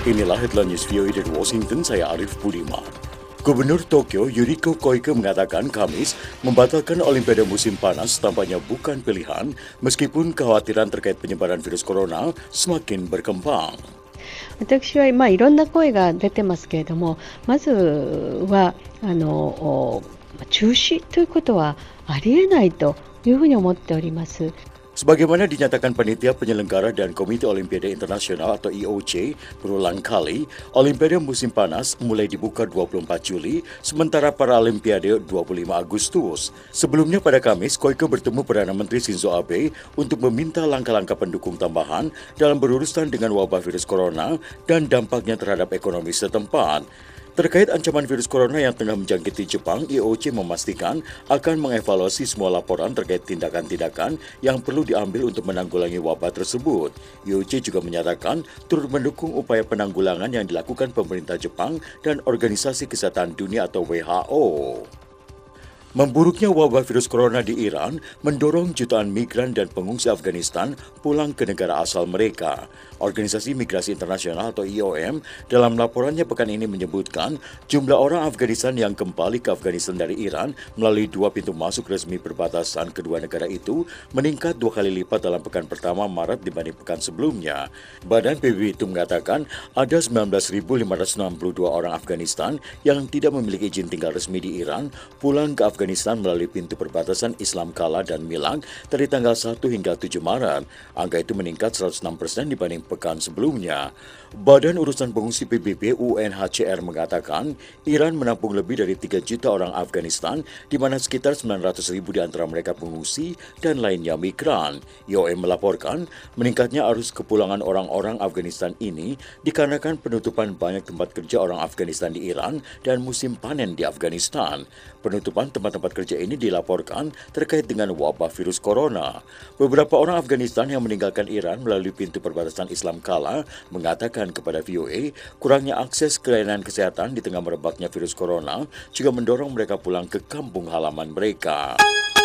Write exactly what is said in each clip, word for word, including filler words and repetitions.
Inilah headline news V O A dari Washington, saya Arif Budiman. Gubernur Tokyo Yuriko Koike mengatakan Kamis membatalkan Olimpiade musim panas tampaknya bukan pilihan meskipun kekhawatiran terkait penyebaran virus corona semakin berkembang. 私は、まあ、いろんな声が出てますけれども、まずはあの中止ということはありえないというふうに思っております。 Sebagaimana dinyatakan panitia penyelenggara dan Komite Olimpiade Internasional atau I O C berulang kali, Olimpiade musim panas mulai dibuka dua puluh empat Juli, sementara Paralimpiade dua puluh lima Agustus. Sebelumnya pada Kamis, Koike bertemu Perdana Menteri Shinzo Abe untuk meminta langkah-langkah pendukung tambahan dalam berurusan dengan wabah virus corona dan dampaknya terhadap ekonomi setempat. Terkait ancaman virus corona yang tengah menjangkiti Jepang, I O C memastikan akan mengevaluasi semua laporan terkait tindakan-tindakan yang perlu diambil untuk menanggulangi wabah tersebut. I O C juga menyatakan turut mendukung upaya penanggulangan yang dilakukan pemerintah Jepang dan Organisasi Kesehatan Dunia atau W H O. Memburuknya wabah virus corona di Iran mendorong jutaan migran dan pengungsi Afghanistan pulang ke negara asal mereka. Organisasi Migrasi Internasional atau I O M dalam laporannya pekan ini menyebutkan jumlah orang Afghanistan yang kembali ke Afghanistan dari Iran melalui dua pintu masuk resmi perbatasan kedua negara itu meningkat dua kali lipat dalam pekan pertama Maret dibanding pekan sebelumnya. Badan P B B itu mengatakan ada sembilan belas ribu lima ratus enam puluh dua orang Afghanistan yang tidak memiliki izin tinggal resmi di Iran pulang ke Afghanistan Afghanistan melalui pintu perbatasan Islam Kala dan Milang dari tanggal satu hingga tujuh Maret. Angka itu meningkat seratus enam persen dibanding pekan sebelumnya. Badan Urusan Pengungsi P B B U N H C R mengatakan Iran menampung lebih dari tiga juta orang Afghanistan, di mana sekitar sembilan ratus ribu di antara mereka pengungsi dan lainnya migran. I O M melaporkan meningkatnya arus kepulangan orang-orang Afghanistan ini dikarenakan penutupan banyak tempat kerja orang Afghanistan di Iran dan musim panen di Afghanistan. Penutupan tempat-tempat kerja ini dilaporkan terkait dengan wabah virus corona. Beberapa orang Afghanistan yang meninggalkan Iran melalui pintu perbatasan Islam Kala mengatakan kepada V O A kurangnya akses ke layanan kesehatan di tengah merebaknya virus corona juga mendorong mereka pulang ke kampung halaman mereka.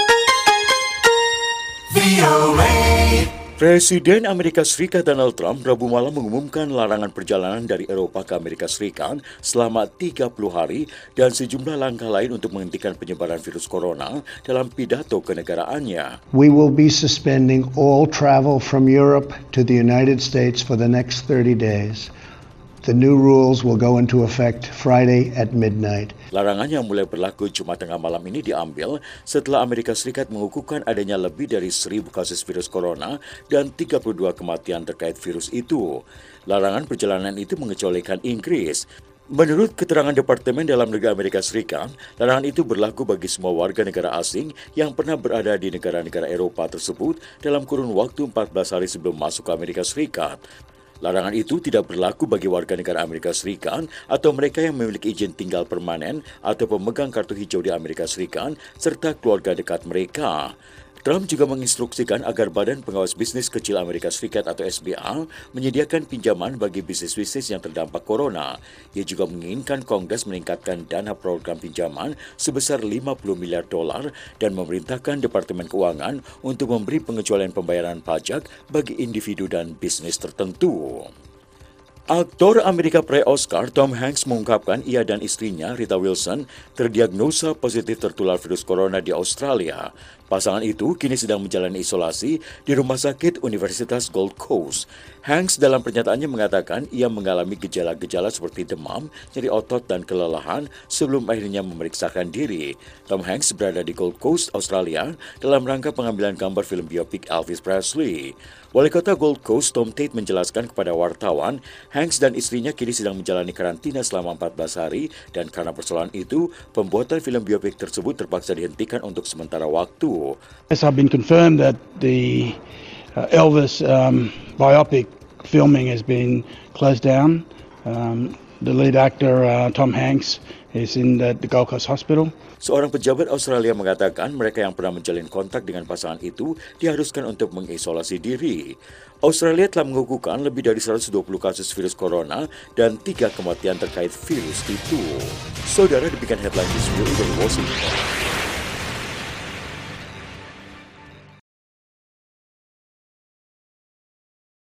Presiden Amerika Serikat Donald Trump Rabu malam mengumumkan larangan perjalanan dari Eropa ke Amerika Serikat selama tiga puluh hari dan sejumlah langkah lain untuk menghentikan penyebaran virus corona dalam pidato kenegaraannya. We will be suspending all travel from Europe to the United States for the next thirty days. The new rules will go into effect Friday at midnight. Larangan yang mulai berlaku Jumat tengah malam ini diambil setelah Amerika Serikat mengukuhkan adanya lebih dari seribu kasus virus corona dan tiga puluh dua kematian terkait virus itu. Larangan perjalanan itu mengecualikan Inggris. Menurut keterangan Departemen Dalam Negeri Amerika Serikat, larangan itu berlaku bagi semua warga negara asing yang pernah berada di negara-negara Eropa tersebut dalam kurun waktu empat belas hari sebelum masuk ke Amerika Serikat. Larangan itu tidak berlaku bagi warga negara Amerika Serikat atau mereka yang memiliki izin tinggal permanen atau pemegang kartu hijau di Amerika Serikat serta keluarga dekat mereka. Trump juga menginstruksikan agar Badan Pengawas Bisnis Kecil Amerika Serikat atau S B A menyediakan pinjaman bagi bisnis-bisnis yang terdampak corona. Ia juga menginginkan Kongres meningkatkan dana program pinjaman sebesar lima puluh miliar dolar dan memerintahkan Departemen Keuangan untuk memberi pengecualian pembayaran pajak bagi individu dan bisnis tertentu. Aktor Amerika pre-Oscar Tom Hanks mengungkapkan ia dan istrinya Rita Wilson terdiagnosa positif tertular virus corona di Australia. Pasangan itu kini sedang menjalani isolasi di Rumah Sakit Universitas Gold Coast. Hanks dalam pernyataannya mengatakan ia mengalami gejala-gejala seperti demam, nyeri otot, dan kelelahan sebelum akhirnya memeriksakan diri. Tom Hanks berada di Gold Coast, Australia dalam rangka pengambilan gambar film biopik Elvis Presley. Wali kota Gold Coast, Tom Tate, menjelaskan kepada wartawan, Hanks dan istrinya kini sedang menjalani karantina selama empat belas hari dan karena persoalan itu, pembuatan film biopik tersebut terpaksa dihentikan untuk sementara waktu. Yes, I've been confirmed that the uh, Elvis um, biopic filming has been closed down. Um, the lead actor, uh, Tom Hanks, is in the, the Gold Coast Hospital. Seorang pejabat Australia mengatakan mereka yang pernah menjalin kontak dengan pasangan itu diharuskan untuk mengisolasi diri. Australia telah mengukuhkan lebih dari seratus dua puluh kasus virus corona dan tiga kematian terkait virus itu. Saudara, demikian headline news dari Washington.